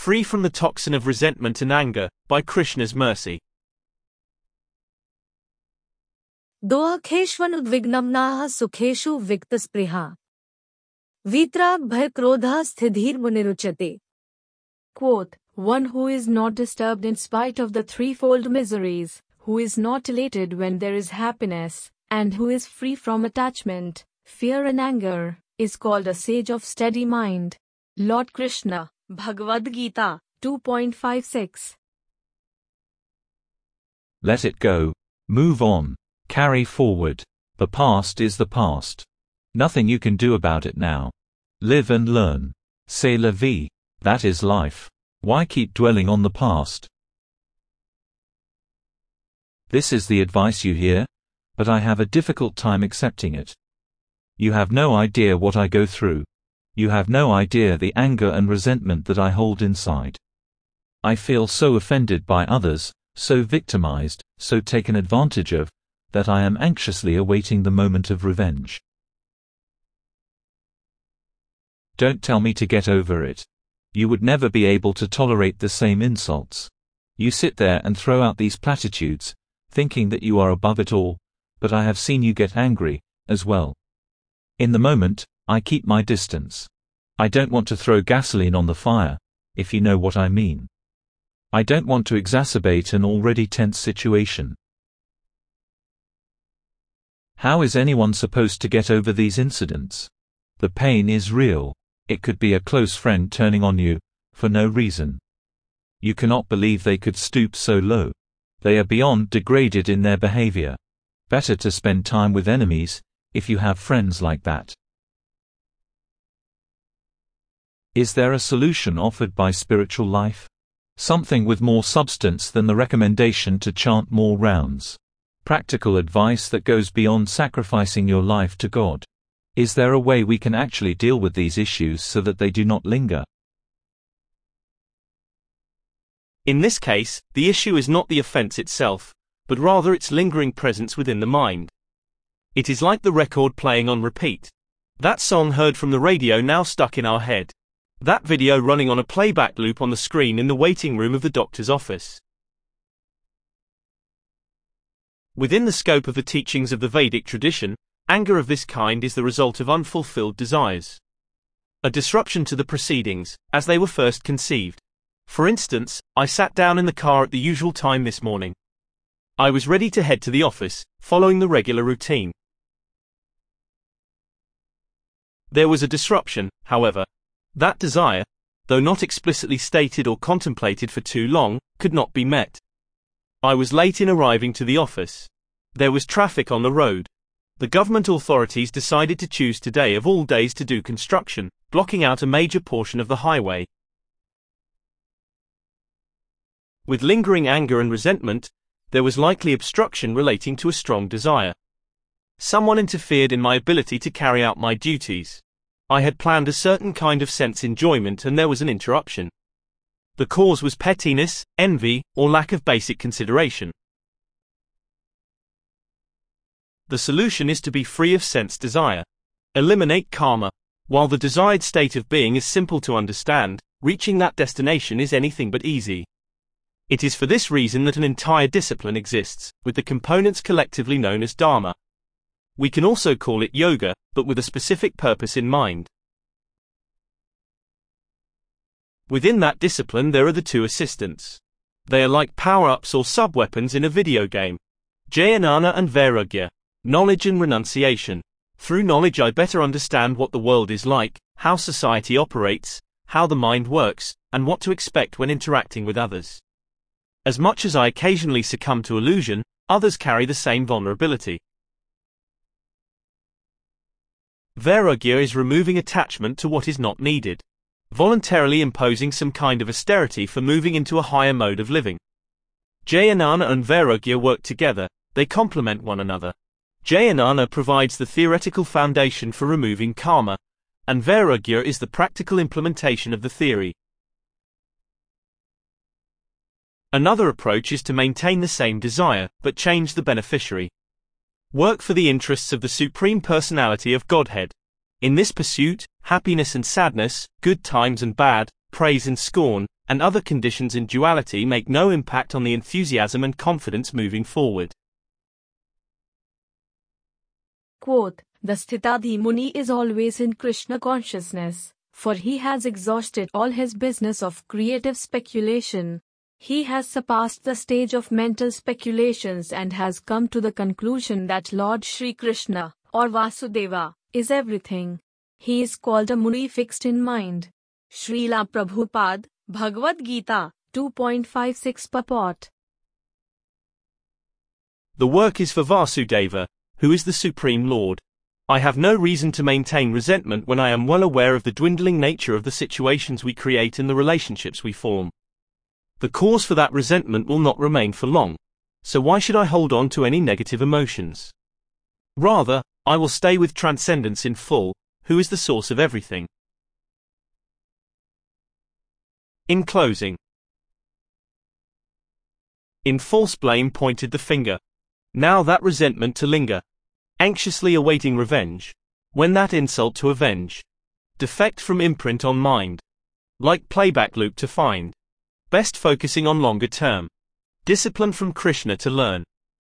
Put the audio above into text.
Free from the toxin of resentment and anger, by Krishna's mercy. दोखेष्वनुद्विग्नम्नाः सुखेषु विक्तस्पृहा वीतराग भय क्रोधः स्थितिर् मुनिरुच्यते. Quote, one who is not disturbed in spite of the threefold miseries, who is not elated when there is happiness, and who is free from attachment, fear and anger, is called a sage of steady mind. Lord Krishna, Bhagavad Gita, 2.56. Let it go. Move on. Carry forward. The past is the past. Nothing you can do about it now. Live and learn. C'est la vie. That is life. Why keep dwelling on the past? This is the advice you hear, but I have a difficult time accepting it. You have no idea what I go through. You have no idea the anger and resentment that I hold inside. I feel so offended by others, so victimized, so taken advantage of, that I am anxiously awaiting the moment of revenge. Don't tell me to get over it. You would never be able to tolerate the same insults. You sit there and throw out these platitudes, thinking that you are above it all, but I have seen you get angry, as well. In the moment, I keep my distance. I don't want to throw gasoline on the fire, if you know what I mean. I don't want to exacerbate an already tense situation. How is anyone supposed to get over these incidents? The pain is real. It could be a close friend turning on you, for no reason. You cannot believe they could stoop so low. They are beyond degraded in their behavior. Better to spend time with enemies, if you have friends like that. Is there a solution offered by spiritual life? Something with more substance than the recommendation to chant more rounds. Practical advice that goes beyond sacrificing your life to God. Is there a way we can actually deal with these issues so that they do not linger? In this case, the issue is not the offense itself, but rather its lingering presence within the mind. It is like the record playing on repeat. That song heard from the radio now stuck in our head. That video running on a playback loop on the screen in the waiting room of the doctor's office. Within the scope of the teachings of the Vedic tradition, anger of this kind is the result of unfulfilled desires. A disruption to the proceedings, as they were first conceived. For instance, I sat down in the car at the usual time this morning. I was ready to head to the office, following the regular routine. There was a disruption, however. That desire, though not explicitly stated or contemplated for too long, could not be met. I was late in arriving to the office. There was traffic on the road. The government authorities decided to choose today of all days to do construction, blocking out a major portion of the highway. With lingering anger and resentment, there was likely obstruction relating to a strong desire. Someone interfered in my ability to carry out my duties. I had planned a certain kind of sense enjoyment and there was an interruption. The cause was pettiness, envy, or lack of basic consideration. The solution is to be free of sense desire. Eliminate karma. While the desired state of being is simple to understand, reaching that destination is anything but easy. It is for this reason that an entire discipline exists, with the components collectively known as Dharma. We can also call it yoga, but with a specific purpose in mind. Within that discipline there are the two assistants. They are like power-ups or sub-weapons in a video game. Jnana and Vairagya. Knowledge and renunciation. Through knowledge I better understand what the world is like, how society operates, how the mind works, and what to expect when interacting with others. As much as I occasionally succumb to illusion, others carry the same vulnerability. Vairagya is removing attachment to what is not needed. Voluntarily imposing some kind of austerity for moving into a higher mode of living. Jnana and Vairagya work together, they complement one another. Jnana provides the theoretical foundation for removing karma, and Vairagya is the practical implementation of the theory. Another approach is to maintain the same desire, but change the beneficiary. Work for the interests of the Supreme Personality of Godhead. In this pursuit, happiness and sadness, good times and bad, praise and scorn, and other conditions in duality make no impact on the enthusiasm and confidence moving forward. Quote, the Sthitadhi Muni is always in Krishna consciousness, for he has exhausted all his business of creative speculation. He has surpassed the stage of mental speculations and has come to the conclusion that Lord Shri Krishna, or Vasudeva, is everything. He is called a Muni fixed in mind. Srila Prabhupada, Bhagavad Gita, 2.56 purport. The work is for Vasudeva, who is the Supreme Lord. I have no reason to maintain resentment when I am well aware of the dwindling nature of the situations we create and the relationships we form. The cause for that resentment will not remain for long, so why should I hold on to any negative emotions? Rather, I will stay with transcendence in full, who is the source of everything. In closing, in false blame pointed the finger. Now that resentment to linger, anxiously awaiting revenge, when that insult to avenge. Defect from imprint on mind, like playback loop to find. Best focusing on longer term. Discipline from Krishna to learn.